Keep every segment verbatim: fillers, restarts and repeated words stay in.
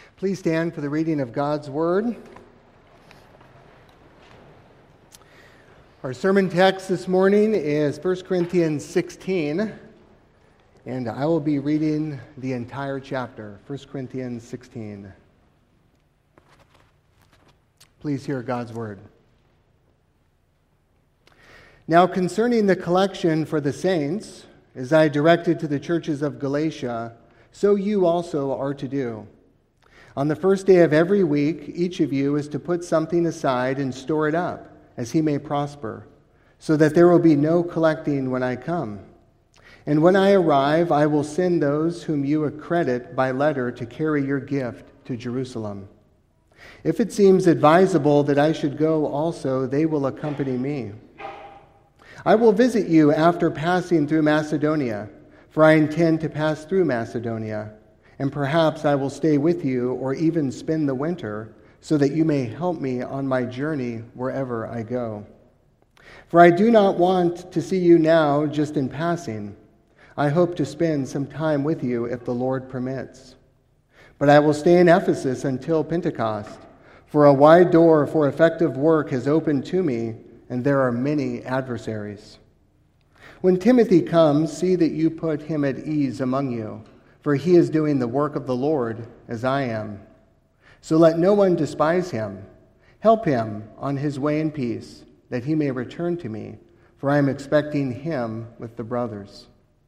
Please stand for the reading of God's Word. Our sermon text this morning is First Corinthians sixteen, and I will be reading the entire chapter, First Corinthians sixteen. Please hear God's Word. Now concerning the collection for the saints, as I directed to the churches of Galatia, so you also are to do. On the first day of every week, each of you is to put something aside and store it up, as he may prosper, so that there will be no collecting when I come. And when I arrive, I will send those whom you accredit by letter to carry your gift to Jerusalem. If it seems advisable that I should go also, they will accompany me. I will visit you after passing through Macedonia, for I intend to pass through Macedonia, and perhaps I will stay with you or even spend the winter, so that you may help me on my journey wherever I go. For I do not want to see you now just in passing. I hope to spend some time with you if the Lord permits. But I will stay in Ephesus until Pentecost, for a wide door for effective work has opened to me, and there are many adversaries. When Timothy comes, see that you put him at ease among you, for he is doing the work of the Lord as I am. So let no one despise him. Help him on his way in peace, that he may return to me, for I am expecting him with the brothers.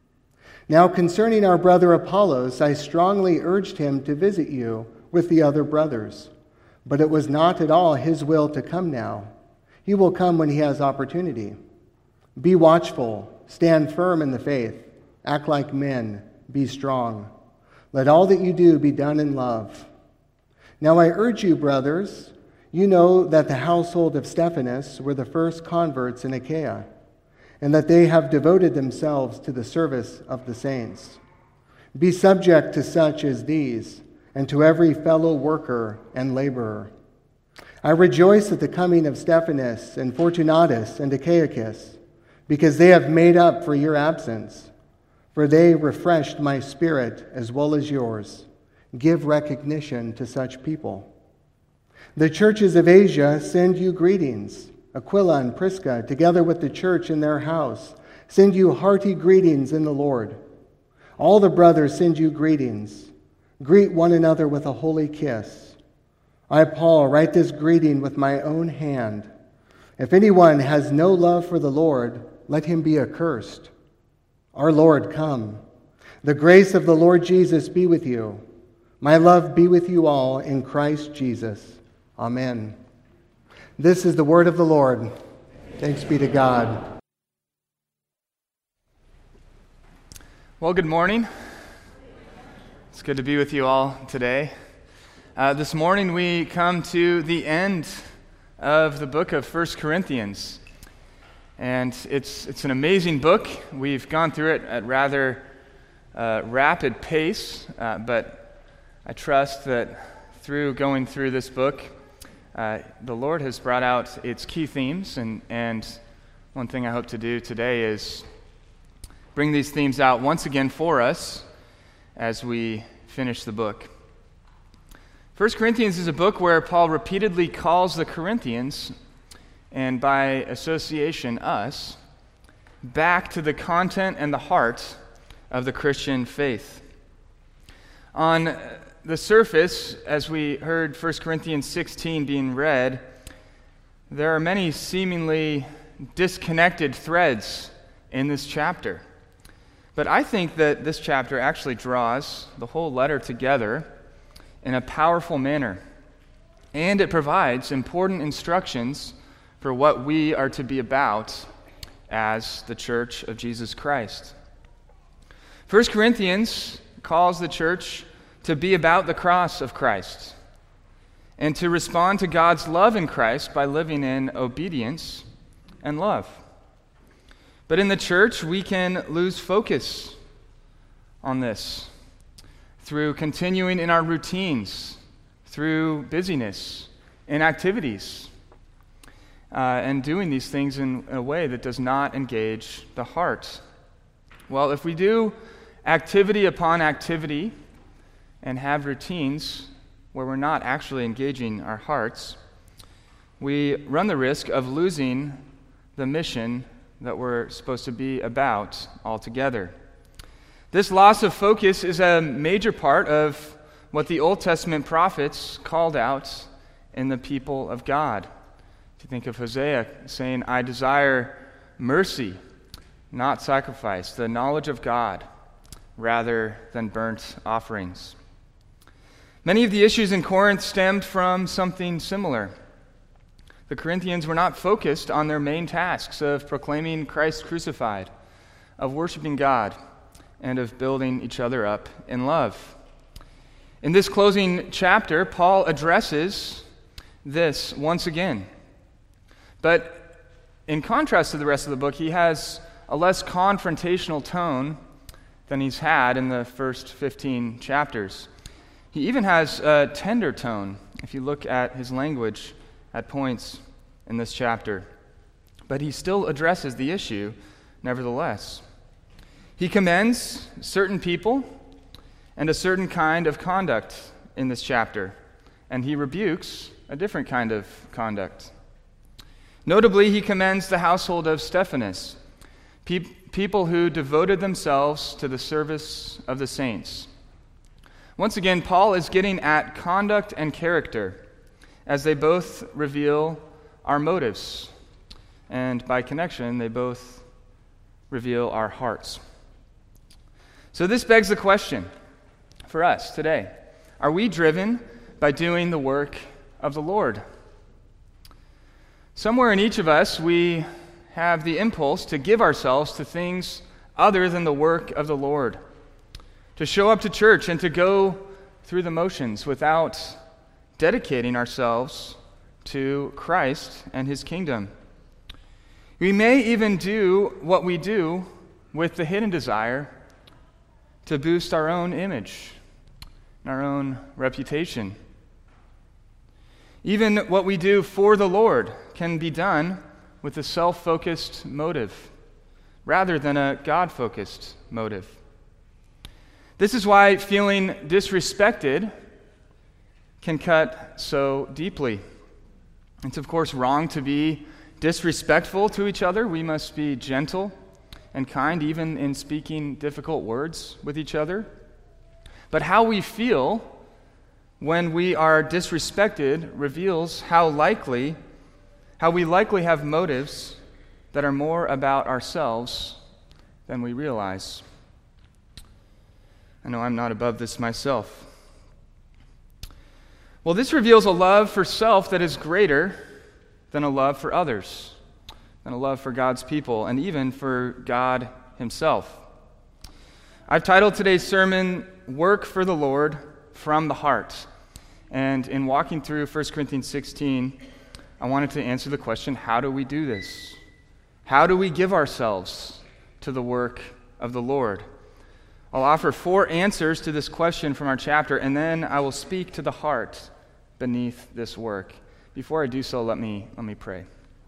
Now concerning our brother Apollos, I strongly urged him to visit you with the other brothers, but it was not at all his will to come now. He will come when he has opportunity. Be watchful, stand firm in the faith, act like men, be strong. Let all that you do be done in love. Now I urge you, brothers, you know that the household of Stephanas were the first converts in Achaia, and that they have devoted themselves to the service of the saints. Be subject to such as these, and to every fellow worker and laborer. I rejoice at the coming of Stephanas and Fortunatus and Achaicus, because they have made up for your absence, for they refreshed my spirit as well as yours. Give recognition to such people. The churches of Asia send you greetings. Aquila and Prisca, together with the church in their house, send you hearty greetings in the Lord. All the brothers send you greetings. Greet one another with a holy kiss. I, Paul, write this greeting with my own hand. If anyone has no love for the Lord, let him be accursed. Our Lord, come. The grace of the Lord Jesus be with you. My love be with you all in Christ Jesus. Amen. This is the word of the Lord. Thanks be to God. Well, good morning. It's good to be with you all today. Uh, this morning we come to the end of the book of First Corinthians. And it's it's an amazing book. We've gone through it at rather uh, rapid pace, uh, but I trust that through going through this book, uh, the Lord has brought out its key themes. And, and one thing I hope to do today is bring these themes out once again for us as we finish the book. First Corinthians is a book where Paul repeatedly calls the Corinthians, and by association us, back to the content and the heart of the Christian faith. On the surface, as we heard First Corinthians sixteen being read, there are many seemingly disconnected threads in this chapter. But I think that this chapter actually draws the whole letter together in a powerful manner, and it provides important instructions for what we are to be about as the Church of Jesus Christ. First Corinthians calls the church to be about the cross of Christ and to respond to God's love in Christ by living in obedience and love. But in the church, we can lose focus on this through continuing in our routines, through busyness and activities, uh, and doing these things in a way that does not engage the heart. Well, if we do activity upon activity and have routines, where we're not actually engaging our hearts, we run the risk of losing the mission that we're supposed to be about altogether. This loss of focus is a major part of what the Old Testament prophets called out in the people of God. If you think of Hosea saying, I desire mercy, not sacrifice, the knowledge of God, rather than burnt offerings. Many of the issues in Corinth stemmed from something similar. The Corinthians were not focused on their main tasks of proclaiming Christ crucified, of worshiping God, and of building each other up in love. In this closing chapter, Paul addresses this once again. But in contrast to the rest of the book, he has a less confrontational tone than he's had in the first fifteen chapters. He even has a tender tone, if you look at his language at points in this chapter. But he still addresses the issue, nevertheless. He commends certain people and a certain kind of conduct in this chapter, and he rebukes a different kind of conduct. Notably, he commends the household of Stephanas, pe- people who devoted themselves to the service of the saints. Once again, Paul is getting at conduct and character, as they both reveal our motives, and by connection, they both reveal our hearts. So this begs the question for us today. Are we driven by doing the work of the Lord? Somewhere in each of us, we have the impulse to give ourselves to things other than the work of the Lord, to show up to church and to go through the motions without dedicating ourselves to Christ and His kingdom. We may even do what we do with the hidden desire to boost our own image and our own reputation. Even what we do for the Lord can be done with a self-focused motive rather than a God-focused motive. This is why feeling disrespected can cut so deeply. It's of course wrong to be disrespectful to each other. We must be gentle and kind, even in speaking difficult words with each other. But how we feel when we are disrespected reveals how likely, how we likely have motives that are more about ourselves than we realize. I know I'm not above this myself. Well, this reveals a love for self that is greater than a love for others, than a love for God's people, and even for God Himself. I've titled today's sermon, Work for the Lord from the Heart. And in walking through First Corinthians sixteen, I wanted to answer the question, how do we do this? How do we give ourselves to the work of the Lord? I'll offer four answers to this question from our chapter, and then I will speak to the heart beneath this work. Before I do so, let me, let me pray.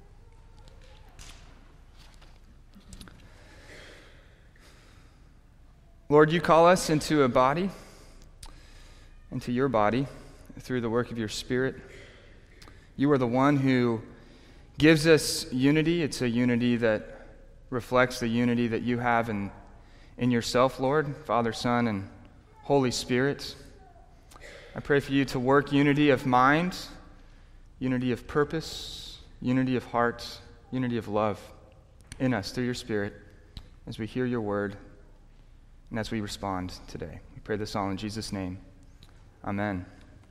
Lord, you call us into a body, into your body, through the work of your Spirit. You are the one who gives us unity. It's a unity that reflects the unity that you have in, in yourself, Lord, Father, Son, and Holy Spirit. I pray for you to work unity of mind, unity of purpose, unity of heart, unity of love in us through your Spirit as we hear your word and as we respond today. We pray this all in Jesus' name. Amen.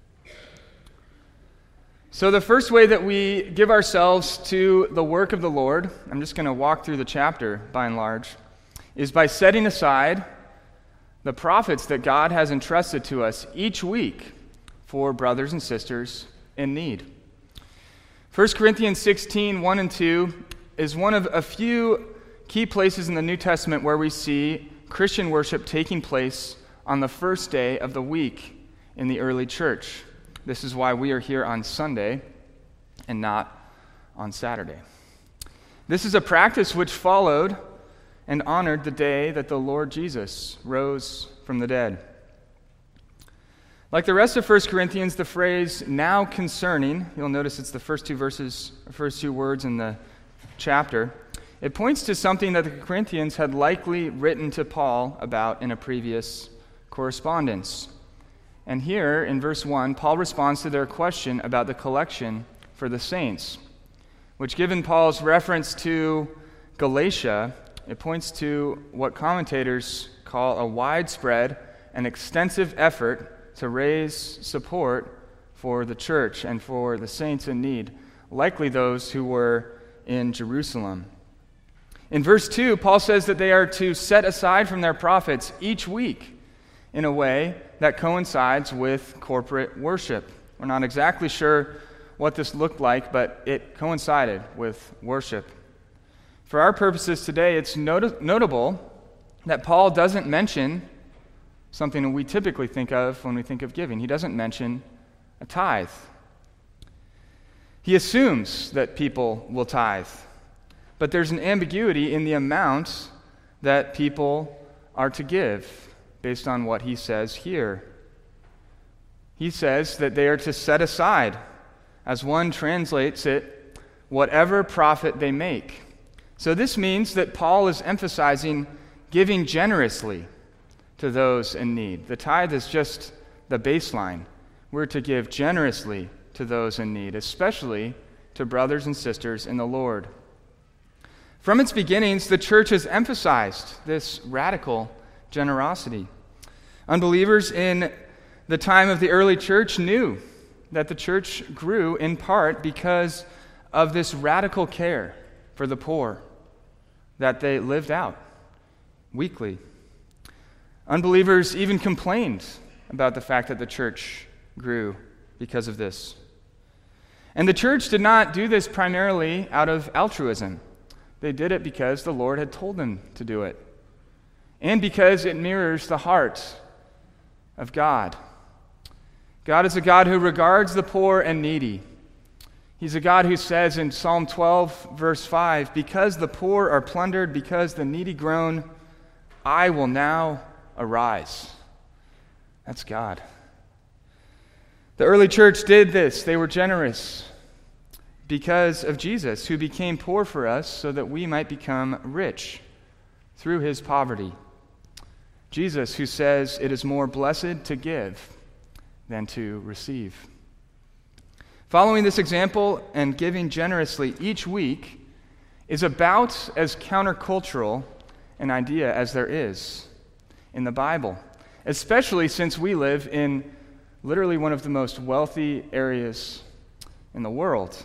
So the first way that we give ourselves to the work of the Lord, I'm just going to walk through the chapter by and large, is by setting aside the prophets that God has entrusted to us each week for brothers and sisters in need. First Corinthians sixteen, one and two is one of a few key places in the New Testament where we see Christian worship taking place on the first day of the week in the early church. This is why we are here on Sunday and not on Saturday. This is a practice which followed and honored the day that the Lord Jesus rose from the dead. Like the rest of First Corinthians, the phrase "now concerning," you'll notice it's the first two verses, first two words in the chapter. It points to something that the Corinthians had likely written to Paul about in a previous correspondence. And here, in verse one, Paul responds to their question about the collection for the saints, which, given Paul's reference to Galatia, it points to what commentators call a widespread and extensive effort to raise support for the church and for the saints in need, likely those who were in Jerusalem. In verse two, Paul says that they are to set aside from their profits each week in a way that coincides with corporate worship. We're not exactly sure what this looked like, but it coincided with worship. For our purposes today, it's not- notable that Paul doesn't mention something that we typically think of when we think of giving. He doesn't mention a tithe. He assumes that people will tithe, but there's an ambiguity in the amount that people are to give based on what he says here. He says that they are to set aside, as one translates it, whatever profit they make. So this means that Paul is emphasizing giving generously to those in need. The tithe is just the baseline. We're to give generously to those in need, especially to brothers and sisters in the Lord. From its beginnings, the church has emphasized this radical generosity. Unbelievers in the time of the early church knew that the church grew in part because of this radical care for the poor that they lived out weekly. Unbelievers even complained about the fact that the church grew because of this. And the church did not do this primarily out of altruism. They did it because the Lord had told them to do it, and because it mirrors the heart of God. God is a God who regards the poor and needy. He's a God who says in Psalm twelve, verse five, "Because the poor are plundered, because the needy groan, I will now arise." That's God. The early church did this. They were generous because of Jesus, who became poor for us so that we might become rich through his poverty. Jesus, who says it is more blessed to give than to receive. Following this example and giving generously each week is about as countercultural an idea as there is in the Bible, especially since we live in literally one of the most wealthy areas in the world.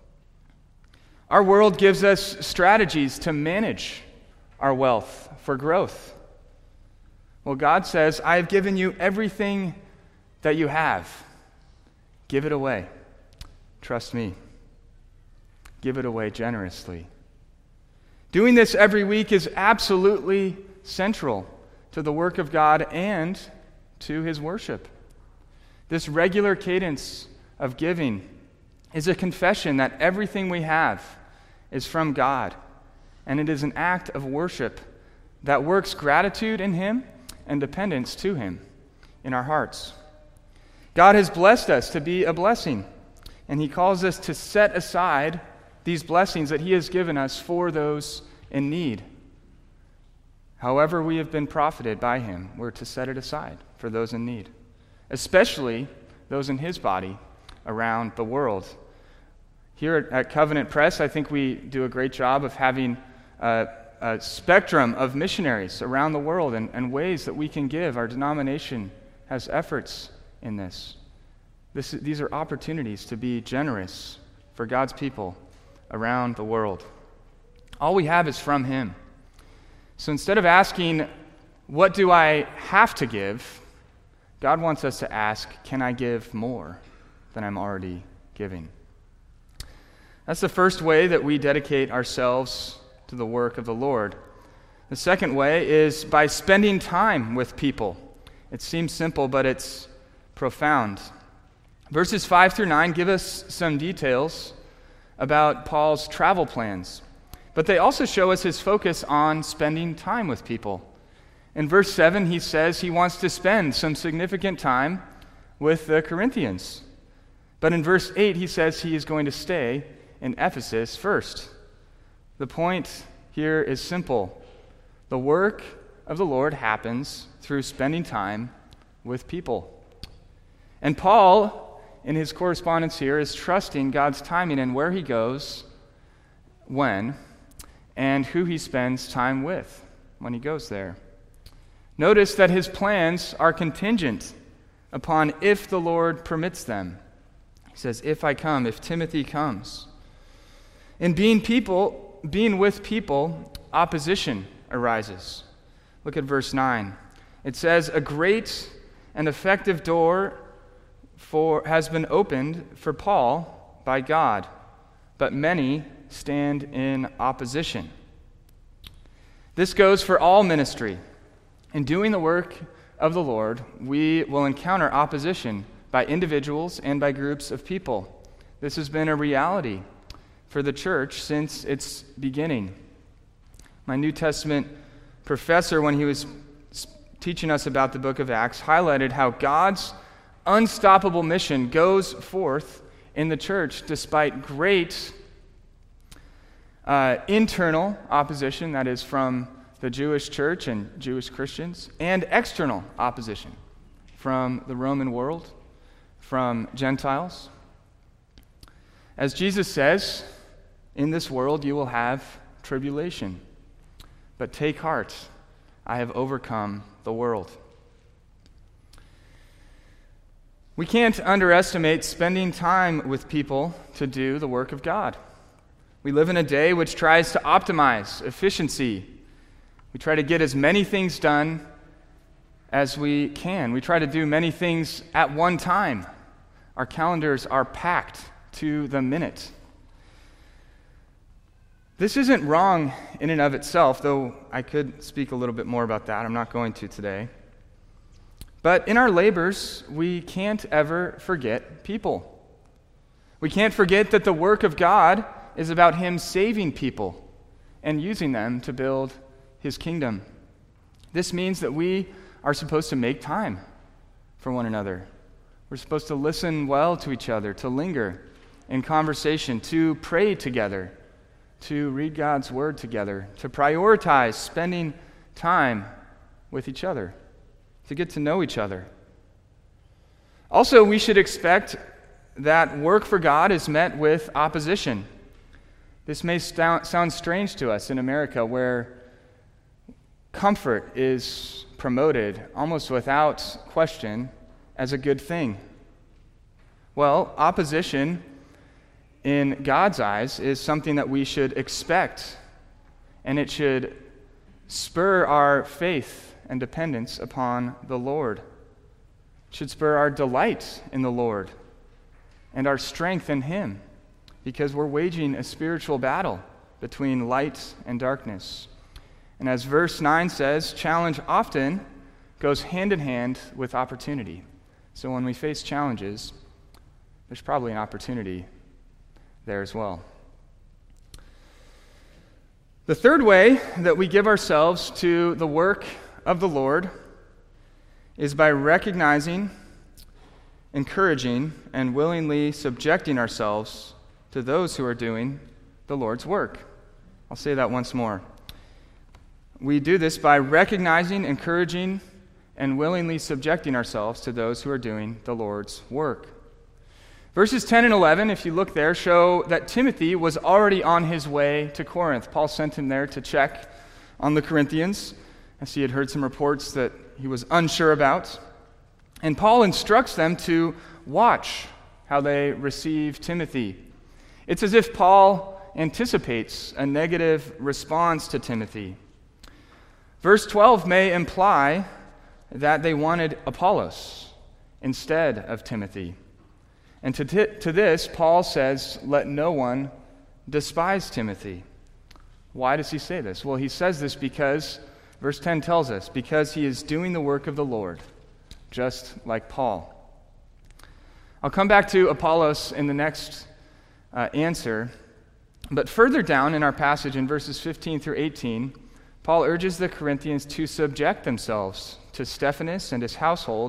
Our world gives us strategies to manage our wealth for growth. Well, God says, "I have given you everything that you have. Give it away. Trust me. Give it away generously." Doing this every week is absolutely central to the work of God and to his worship. This regular cadence of giving is a confession that everything we have is from God, and it is an act of worship that works gratitude in him and dependence to him in our hearts. God has blessed us to be a blessing, and he calls us to set aside these blessings that he has given us for those in need. However we have been profited by him, we're to set it aside for those in need, especially those in his body around the world. Here at Covenant Press, I think we do a great job of having a, a spectrum of missionaries around the world and, and ways that we can give. Our denomination has efforts in this. This. These are opportunities to be generous for God's people around the world. All we have is from him. So instead of asking, what do I have to give, God wants us to ask, can I give more than I'm already giving? That's the first way that we dedicate ourselves to the work of the Lord. The second way is by spending time with people. It seems simple, but it's profound. Verses five through nine give us some details about Paul's travel plans, but they also show us his focus on spending time with people. In verse seven, he says he wants to spend some significant time with the Corinthians. But in verse eight, he says he is going to stay in Ephesus first. The point here is simple. The work of the Lord happens through spending time with people. And Paul, in his correspondence here, is trusting God's timing and where he goes, when, and who he spends time with when he goes there. Notice that his plans are contingent upon if the Lord permits them. He says, if I come, if Timothy comes. In being people, being with people, opposition arises. Look at verse nine. It says, a great and effective door for has been opened for Paul by God, but many stand in opposition. This goes for all ministry. In doing the work of the Lord, we will encounter opposition by individuals and by groups of people. This has been a reality for the church since its beginning. My New Testament professor, when he was teaching us about the book of Acts, highlighted how God's unstoppable mission goes forth in the church despite great uh, internal opposition, that is from the Jewish church and Jewish Christians, and external opposition from the Roman world, from Gentiles. As Jesus says, in this world you will have tribulation, but take heart, I have overcome the world. We can't underestimate spending time with people to do the work of God. We live in a day which tries to optimize efficiency. We try to get as many things done as we can. We try to do many things at one time. Our calendars are packed to the minute. This isn't wrong in and of itself, though I could speak a little bit more about that. I'm not going to today. But in our labors, we can't ever forget people. We can't forget that the work of God is about Him saving people and using them to build His kingdom. This means that we are supposed to make time for one another. We're supposed to listen well to each other, to linger in conversation, to pray together, to read God's word together, to prioritize spending time with each other, to get to know each other. Also, we should expect that work for God is met with opposition. This may sound, sound strange to us in America, where comfort is promoted almost without question as a good thing. Well, opposition in God's eyes is something that we should expect, and it should spur our faith and dependence upon the Lord. It should spur our delight in the Lord and our strength in Him, because we're waging a spiritual battle between light and darkness. And as verse nine says, challenge often goes hand in hand with opportunity. So when we face challenges, there's probably an opportunity there as well. The third way that we give ourselves to the work of the Lord is by recognizing, encouraging, and willingly subjecting ourselves to those who are doing the Lord's work. I'll say that once more. We do this by recognizing, encouraging, and willingly subjecting ourselves to those who are doing the Lord's work. Verses ten and eleven, if you look there, show that Timothy was already on his way to Corinth. Paul sent him there to check on the Corinthians, as he had heard some reports that he was unsure about. And Paul instructs them to watch how they receive Timothy. It's as if Paul anticipates a negative response to Timothy. Verse twelve may imply that they wanted Apollos instead of Timothy. And to, t- to this, Paul says, let no one despise Timothy. Why does he say this? Well, he says this because, verse ten tells us, because he is doing the work of the Lord, just like Paul. I'll come back to Apollos in the next uh, answer, but further down in our passage in verses fifteen through eighteen, Paul urges the Corinthians to subject themselves to Stephanas and his household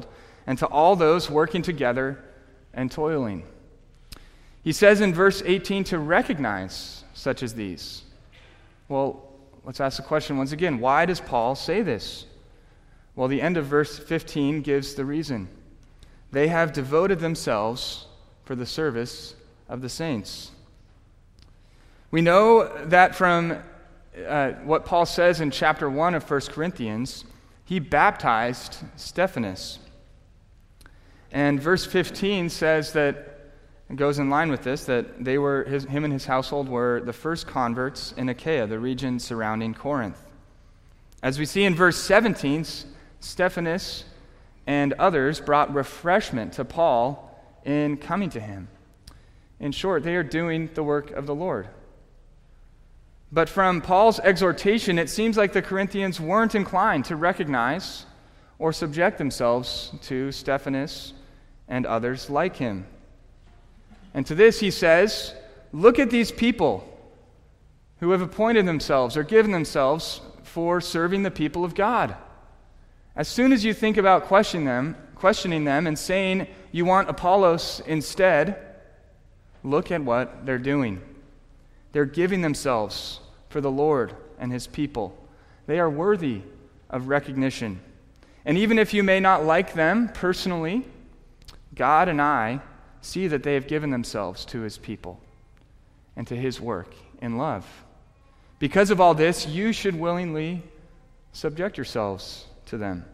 and to all those working together and toiling. He says in verse eighteen to recognize such as these. Well, let's ask the question once again, why does Paul say this? Well, the end of verse fifteen gives the reason. They have devoted themselves for the service of the saints. We know that from uh, what Paul says in chapter one of First Corinthians, he baptized Stephanas. And verse fifteen says that, it goes in line with this, that they were his, him and his household were the first converts in Achaia, the region surrounding Corinth. As we see in verse seventeen, Stephanas and others brought refreshment to Paul in coming to him. In short, they are doing the work of the Lord. But from Paul's exhortation, it seems like the Corinthians weren't inclined to recognize or subject themselves to Stephanas and others like him. And to this he says, look at these people who have appointed themselves or given themselves for serving the people of God. As soon as you think about questioning them, questioning them and saying you want Apollos instead, look at what they're doing. They're giving themselves for the Lord and his people. They are worthy of recognition. And even if you may not like them personally, God and I see that they have given themselves to his people and to his work in love. Because of all this, you should willingly subject yourselves to them.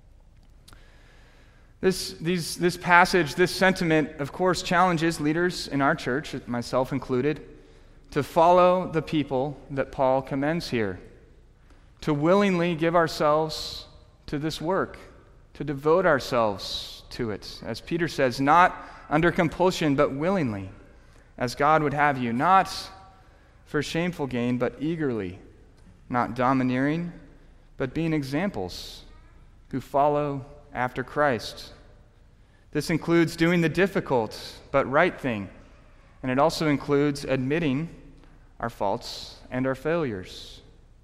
This, these, this passage, this sentiment, of course, challenges leaders in our church, myself included, to follow the people that Paul commends here, to willingly give ourselves to this work, to devote ourselves to it. As Peter says, not under compulsion, but willingly, as God would have you, not for shameful gain, but eagerly, not domineering, but being examples who follow after Christ. This includes doing the difficult but right thing, and it also includes admitting our faults and our failures.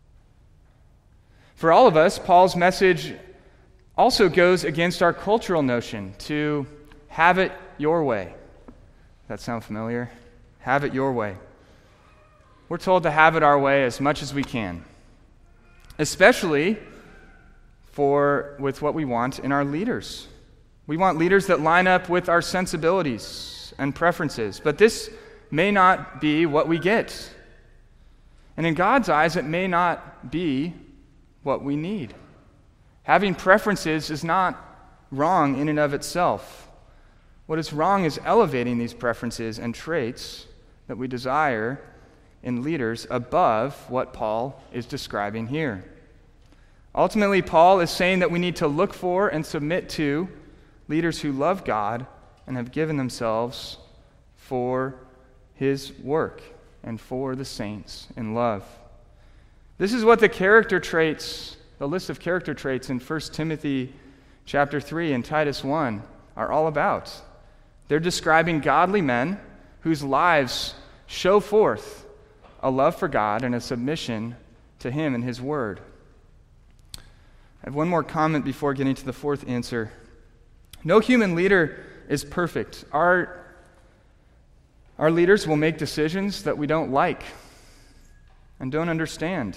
For all of us, Paul's message also goes against our cultural notion to have it your way. Does that sound familiar? Have it your way. We're told to have it our way as much as we can, especially for with what we want in our leaders. We want leaders that line up with our sensibilities and preferences, but this may not be what we get. And in God's eyes, it may not be what we need. Having preferences is not wrong in and of itself. What is wrong is elevating these preferences and traits that we desire in leaders above what Paul is describing here. Ultimately, Paul is saying that we need to look for and submit to leaders who love God and have given themselves for his work and for the saints in love. This is what the character traits, the list of character traits in First Timothy chapter three and Titus one are all about. They're describing godly men whose lives show forth a love for God and a submission to him and his word. I have one more comment before getting to the fourth answer. No human leader is perfect. Our, our leaders will make decisions that we don't like and don't understand.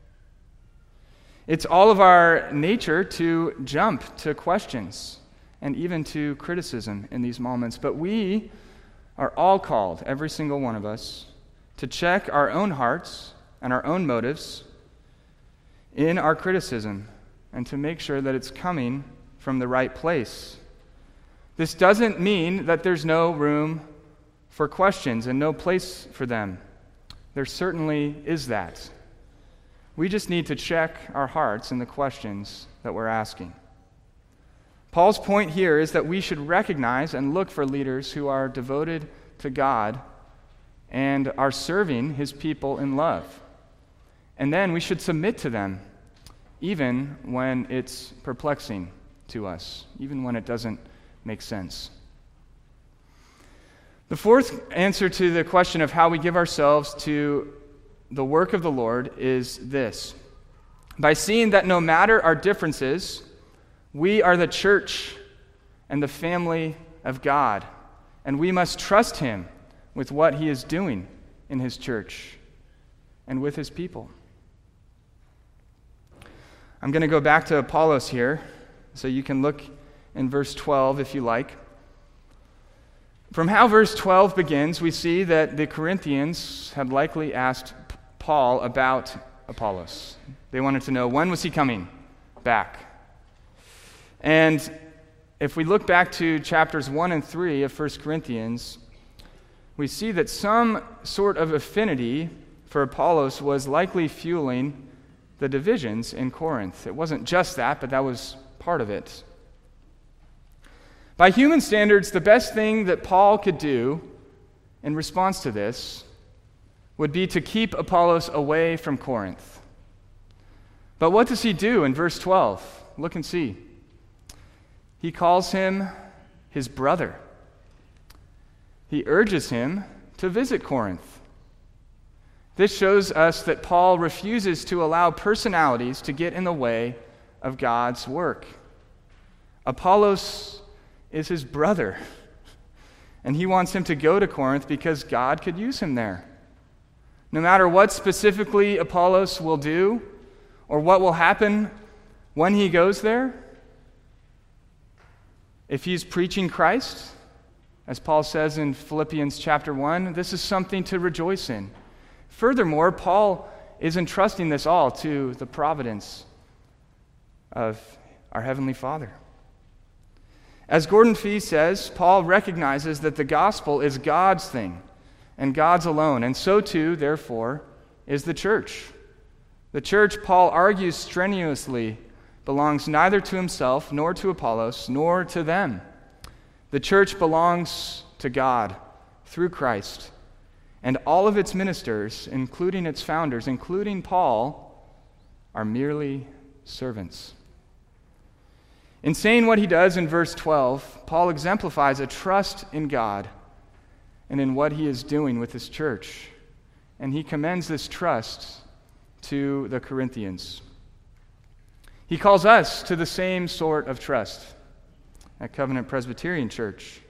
It's all of our nature to jump to questions and even to criticism in these moments. But we are all called, every single one of us, to check our own hearts and our own motives in our criticism and to make sure that it's coming from the right place. This doesn't mean that there's no room for questions and no place for them. There certainly is that. We just need to check our hearts in the questions that we're asking. Paul's point here is that we should recognize and look for leaders who are devoted to God and are serving his people in love. And then we should submit to them, even when it's perplexing to us, even when it doesn't make sense. The fourth answer to the question of how we give ourselves to the work of the Lord is this: by seeing that no matter our differences, we are the church and the family of God, and we must trust him with what he is doing in his church and with his people. I'm going to go back to Apollos here, so you can look in verse twelve if you like. From how verse twelve begins, we see that the Corinthians had likely asked Paul about Apollos. They wanted to know, when was he coming back? And if we look back to chapters one and three of First Corinthians, we see that some sort of affinity for Apollos was likely fueling the divisions in Corinth. It wasn't just that, but that was part of it. By human standards, the best thing that Paul could do in response to this would be to keep Apollos away from Corinth. But what does he do in verse twelve? Look and see. He calls him his brother. He urges him to visit Corinth. This shows us that Paul refuses to allow personalities to get in the way of God's work. Apollos is his brother, and he wants him to go to Corinth because God could use him there. No matter what specifically Apollos will do or what will happen when he goes there, if he's preaching Christ, as Paul says in Philippians chapter one, this is something to rejoice in. Furthermore, Paul is entrusting this all to the providence of our Heavenly Father. As Gordon Fee says, Paul recognizes that the gospel is God's thing and God's alone, and so too, therefore, is the church. The church, Paul argues strenuously, belongs neither to himself nor to Apollos nor to them. The church belongs to God through Christ, and all of its ministers, including its founders, including Paul, are merely servants. In saying what he does in verse twelve, Paul exemplifies a trust in God and in what he is doing with his church, and he commends this trust to the Corinthians. He calls us to the same sort of trust at Covenant Presbyterian Church.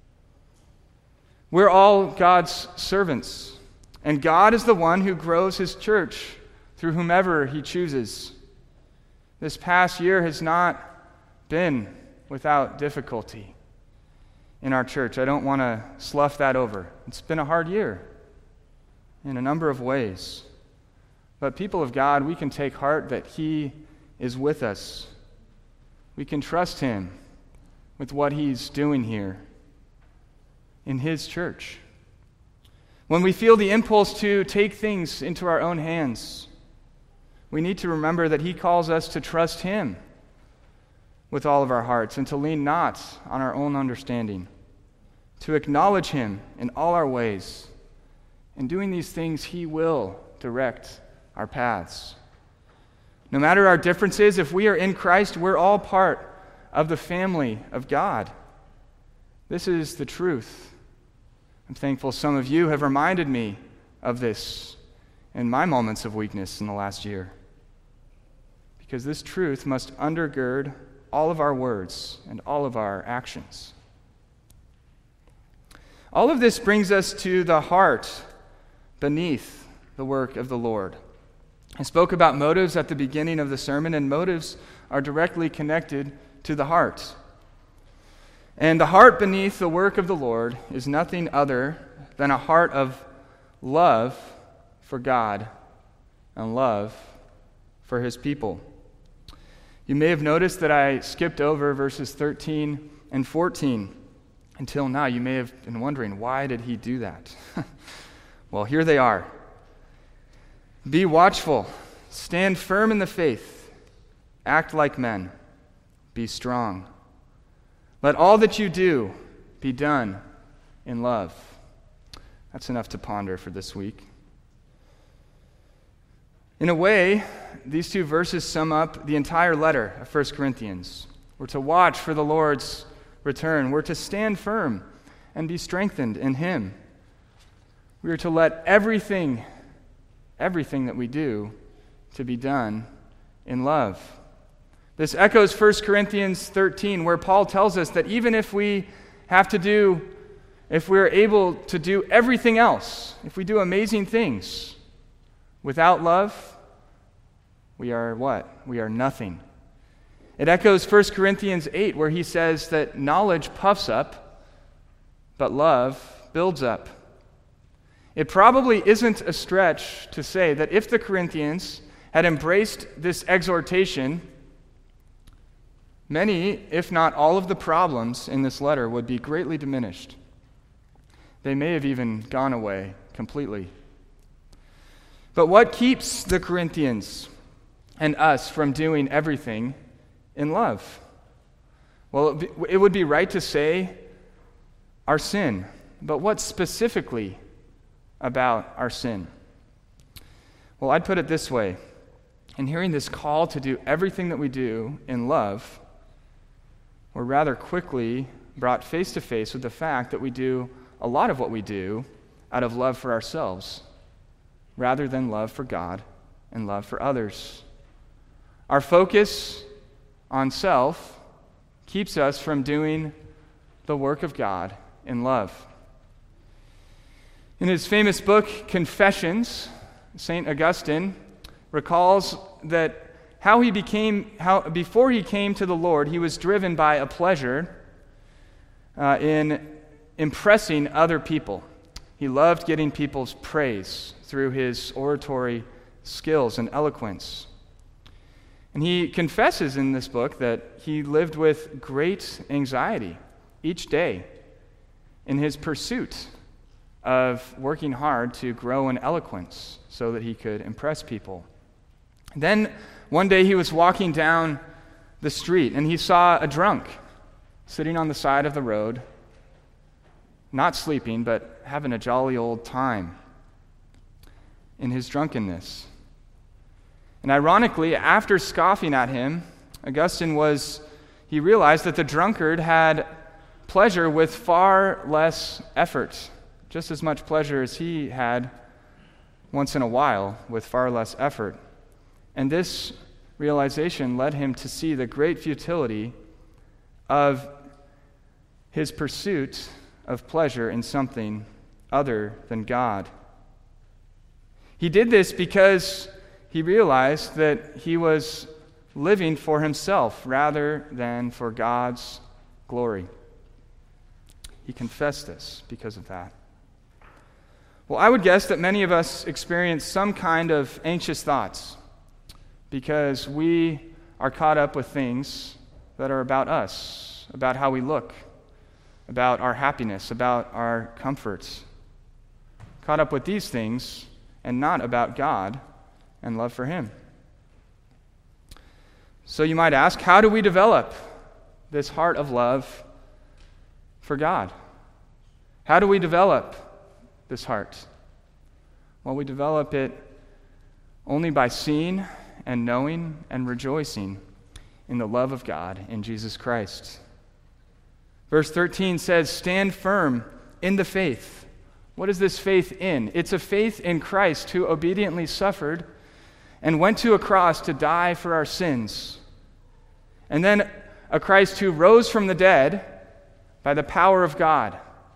We're all God's servants, and God is the one who grows his church through whomever he chooses. This past year has not been without difficulty in our church. I don't want to slough that over. It's been a hard year in a number of ways. But people of God, we can take heart that he is with us. We can trust him with what he's doing here in his church. When we feel the impulse to take things into our own hands, we need to remember that he calls us to trust him with all of our hearts and to lean not on our own understanding, to acknowledge him in all our ways. In doing these things, he will direct our paths. No matter our differences, if we are in Christ, we're all part of the family of God. This is the truth. I'm thankful some of you have reminded me of this in my moments of weakness in the last year, because this truth must undergird all of our words and all of our actions. All of this brings us to the heart beneath the work of the Lord. I spoke about motives at the beginning of the sermon, and motives are directly connected to the heart. And the heart beneath the work of the Lord is nothing other than a heart of love for God and love for his people. You may have noticed that I skipped over verses thirteen and fourteen until now. You may have been wondering, why did he do that? Well, here they are. Be watchful, stand firm in the faith, act like men, be strong. Let all that you do be done in love. That's enough to ponder for this week. In a way, these two verses sum up the entire letter of First Corinthians. We're to watch for the Lord's return. We're to stand firm and be strengthened in him. We are to let everything, everything that we do, to be done in love. This echoes First Corinthians thirteen, where Paul tells us that even if we have to do, if we're able to do everything else, if we do amazing things, without love, we are what? We are nothing. It echoes First Corinthians eight, where he says that knowledge puffs up, but love builds up. It probably isn't a stretch to say that if the Corinthians had embraced this exhortation, many, if not all of the problems in this letter would be greatly diminished. They may have even gone away completely. But what keeps the Corinthians and us from doing everything in love? Well, it would be right to say our sin. But what specifically about our sin? Well, I'd put it this way. In hearing this call to do everything that we do in love, we're rather quickly brought face to face with the fact that we do a lot of what we do out of love for ourselves, rather than love for God and love for others. Our focus on self keeps us from doing the work of God in love. In his famous book, Confessions, Saint Augustine recalls that how he became, how before he came to the Lord, he was driven by a pleasure uh, in impressing other people. He loved getting people's praise through his oratory skills and eloquence. And he confesses in this book that he lived with great anxiety each day in his pursuit of working hard to grow in eloquence so that he could impress people. Then one day he was walking down the street and he saw a drunk sitting on the side of the road, not sleeping, but having a jolly old time in his drunkenness. And ironically, after scoffing at him, Augustine was, he realized that the drunkard had pleasure with far less effort, just as much pleasure as he had once in a while with far less effort. And this realization led him to see the great futility of his pursuit of pleasure in something other than God. He did this because he realized that he was living for himself rather than for God's glory. He confessed this because of that. Well, I would guess that many of us experience some kind of anxious thoughts because we are caught up with things that are about us, about how we look, about our happiness, about our comforts. Caught up with these things and not about God and love for Him. So you might ask, how do we develop this heart of love for God? How do we develop this heart? Well, we develop it only by seeing and knowing and rejoicing in the love of God in Jesus Christ. Verse thirteen says, stand firm in the faith. What is this faith in? It's a faith in Christ who obediently suffered and went to a cross to die for our sins. And then a Christ who rose from the dead by the power of God.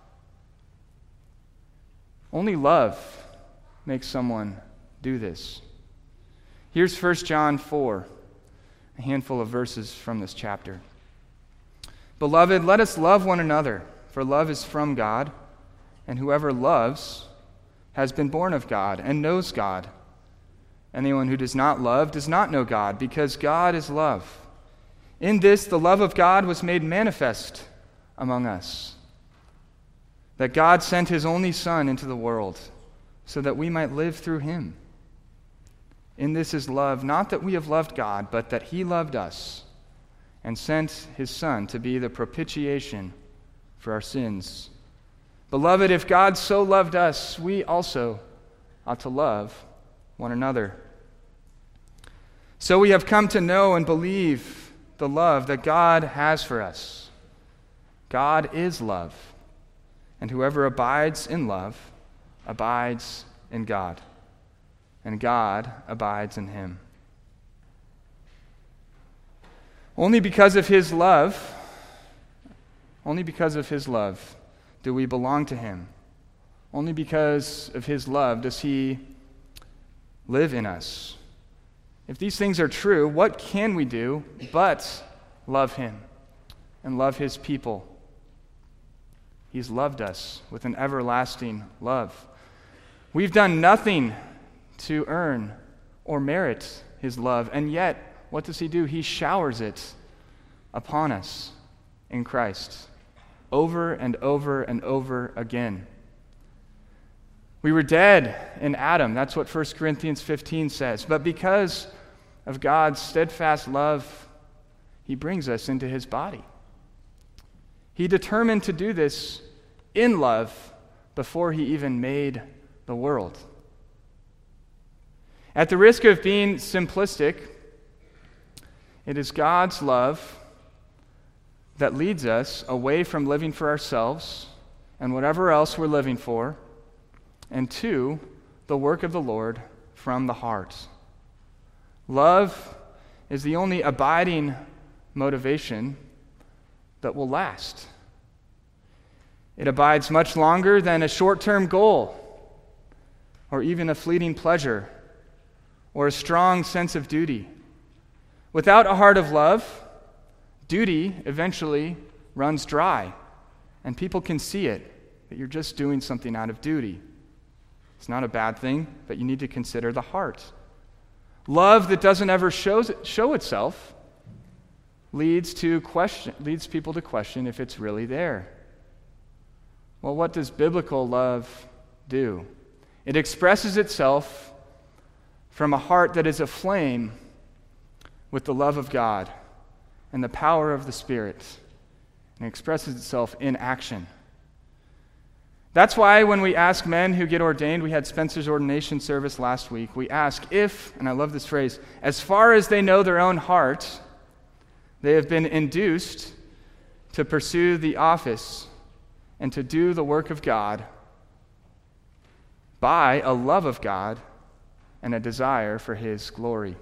Only love makes someone do this. Here's First John four, a handful of verses from this chapter. Beloved, let us love one another, for love is from God, and whoever loves has been born of God and knows God. Anyone who does not love does not know God, because God is love. In this, the love of God was made manifest among us, that God sent His only Son into the world so that we might live through Him. In this is love, not that we have loved God, but that He loved us and sent His Son to be the propitiation for our sins. Beloved, if God so loved us, we also ought to love one another. So we have come to know and believe the love that God has for us. God is love, and whoever abides in love abides in God, and God abides in him. Only because of his love, only because of his love do we belong to him. Only because of his love does he live in us. If these things are true, what can we do but love him and love his people? He's loved us with an everlasting love. We've done nothing to earn or merit his love, and yet, what does he do? He showers it upon us in Christ over and over and over again. We were dead in Adam. That's what First Corinthians fifteen says. But because of God's steadfast love, he brings us into his body. He determined to do this in love before he even made the world. At the risk of being simplistic, it is God's love that leads us away from living for ourselves and whatever else we're living for, and to the work of the Lord from the heart. Love is the only abiding motivation that will last. It abides much longer than a short-term goal, or even a fleeting pleasure, or a strong sense of duty. Without a heart of love, duty eventually runs dry, and people can see it, that you're just doing something out of duty. It's not a bad thing, but you need to consider the heart. Love that doesn't ever shows, show itself leads to question, leads people to question if it's really there. Well, what does biblical love do? It expresses itself from a heart that is aflame with the love of God and the power of the Spirit, and it expresses itself in action. That's why when we ask men who get ordained, we had Spencer's ordination service last week, we ask if, and I love this phrase, as far as they know their own heart, they have been induced to pursue the office and to do the work of God by a love of God and a desire for his glory.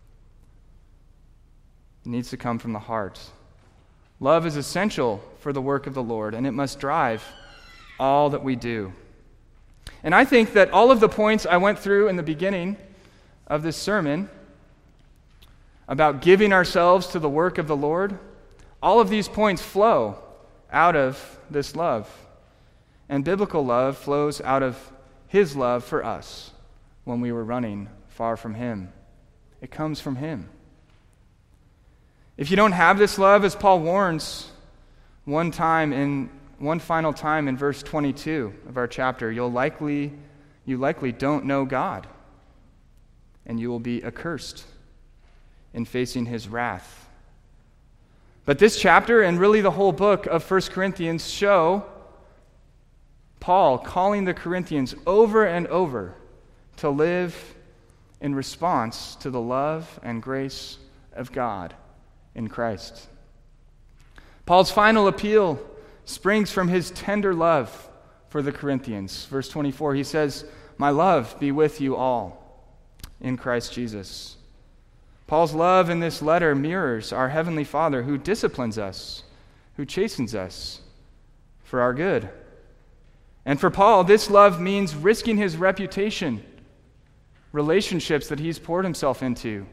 It needs to come from the heart. Love is essential for the work of the Lord, and it must drive all that we do. And I think that all of the points I went through in the beginning of this sermon about giving ourselves to the work of the Lord, all of these points flow out of this love. And biblical love flows out of his love for us when we were running far from him. It comes from him. If you don't have this love, as Paul warns one time in one final time in verse twenty-two of our chapter, you'll likely you likely don't know God, and you will be accursed in facing his wrath. But this chapter, and really the whole book of First Corinthians, show Paul calling the Corinthians over and over to live in response to the love and grace of God in Christ. Paul's final appeal springs from his tender love for the Corinthians. Verse twenty-four, he says, "My love be with you all in Christ Jesus." Paul's love in this letter mirrors our Heavenly Father who disciplines us, who chastens us for our good. And for Paul, this love means risking his reputation, relationships that he's poured himself into,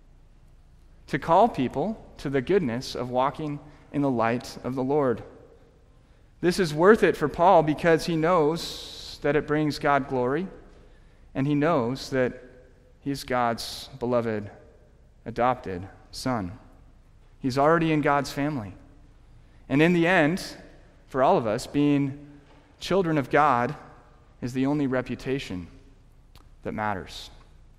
to call people to the goodness of walking in the light of the Lord. This is worth it for Paul because he knows that it brings God glory, and he knows that he's God's beloved, adopted son. He's already in God's family. And in the end, for all of us, being children of God is the only reputation that matters.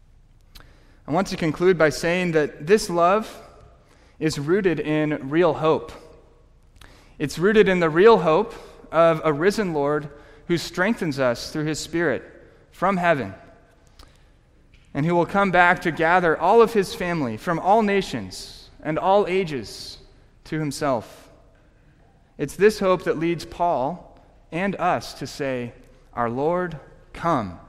I want to conclude by saying that this love is rooted in real hope. It's rooted in the real hope of a risen Lord who strengthens us through his Spirit from heaven, and who will come back to gather all of his family from all nations and all ages to himself. It's this hope that leads Paul and us to say, "Our Lord, come.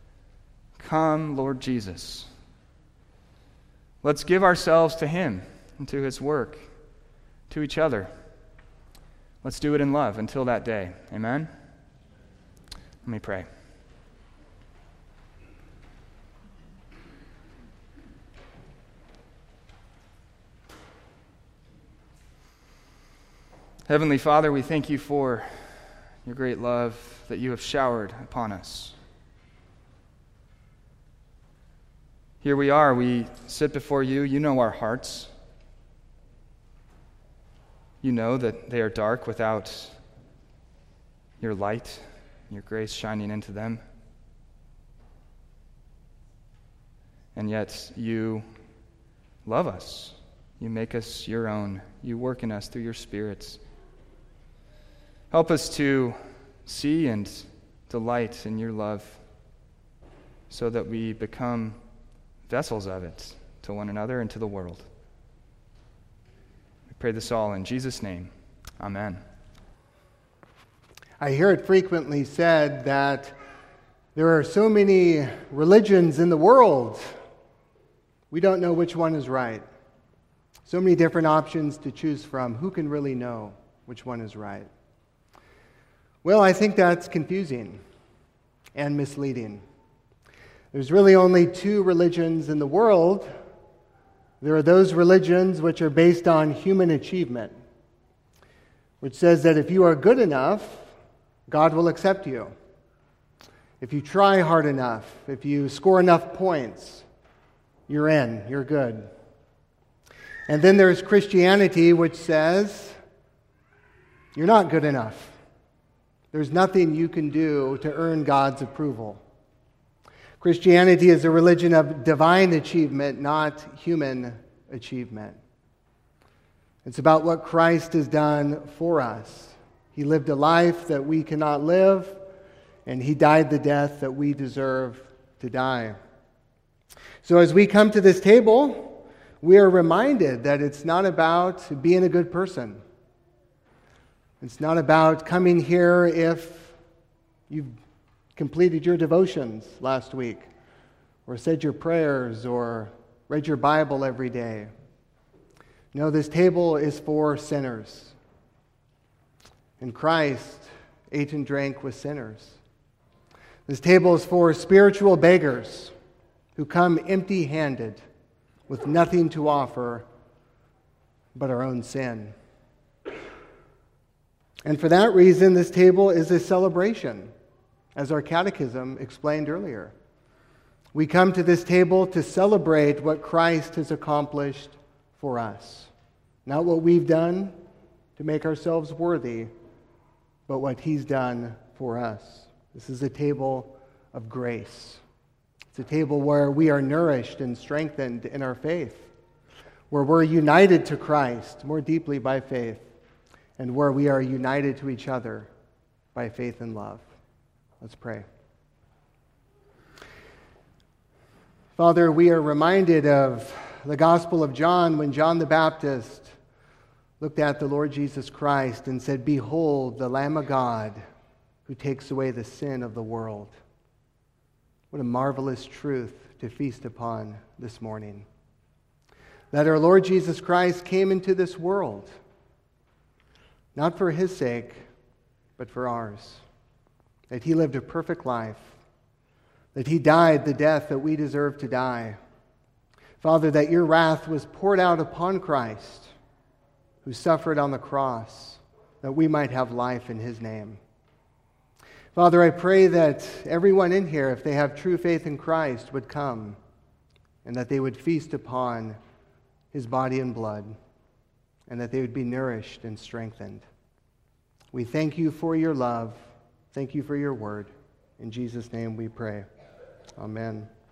Come, Lord Jesus." Let's give ourselves to him and to his work, to each other. Let's do it in love until that day. Amen? Let me pray. Heavenly Father, we thank you for your great love that you have showered upon us. Here we are, we sit before you. You know our hearts. You know that they are dark without your light, your grace shining into them. And yet you love us. You make us your own. You work in us through your spirits. Help us to see and delight in your love so that we become vessels of it to one another and to the world. We pray this all in Jesus' name. Amen. I hear it frequently said that there are so many religions in the world, we don't know which one is right. So many different options to choose from. Who can really know which one is right? Well, I think that's confusing and misleading. There's really only two religions in the world. There are those religions which are based on human achievement, which says that if you are good enough, God will accept you. If you try hard enough, if you score enough points, you're in, you're good. And then there's Christianity, which says you're not good enough. There's nothing you can do to earn God's approval. Christianity is a religion of divine achievement, not human achievement. It's about what Christ has done for us. He lived a life that we cannot live, and he died the death that we deserve to die. So as we come to this table, we are reminded that it's not about being a good person. It's not about coming here if you've completed your devotions last week, or said your prayers, or read your Bible every day. No, this table is for sinners. And Christ ate and drank with sinners. This table is for spiritual beggars who come empty-handed with nothing to offer but our own sin. And for that reason, this table is a celebration, as our catechism explained earlier. We come to this table to celebrate what Christ has accomplished for us. Not what we've done to make ourselves worthy, but what he's done for us. This is a table of grace. It's a table where we are nourished and strengthened in our faith, where we're united to Christ more deeply by faith, and where we are united to each other by faith and love. Let's pray. Father, we are reminded of the Gospel of John when John the Baptist looked at the Lord Jesus Christ and said, "Behold, the Lamb of God who takes away the sin of the world." What a marvelous truth to feast upon this morning. That our Lord Jesus Christ came into this world, not for his sake, but for ours. That he lived a perfect life. That he died the death that we deserve to die. Father, that your wrath was poured out upon Christ, who suffered on the cross, that we might have life in his name. Father, I pray that everyone in here, if they have true faith in Christ, would come, and that they would feast upon his body and blood, and that they would be nourished and strengthened. We thank you for your love. Thank you for your word. In Jesus' name we pray. Amen.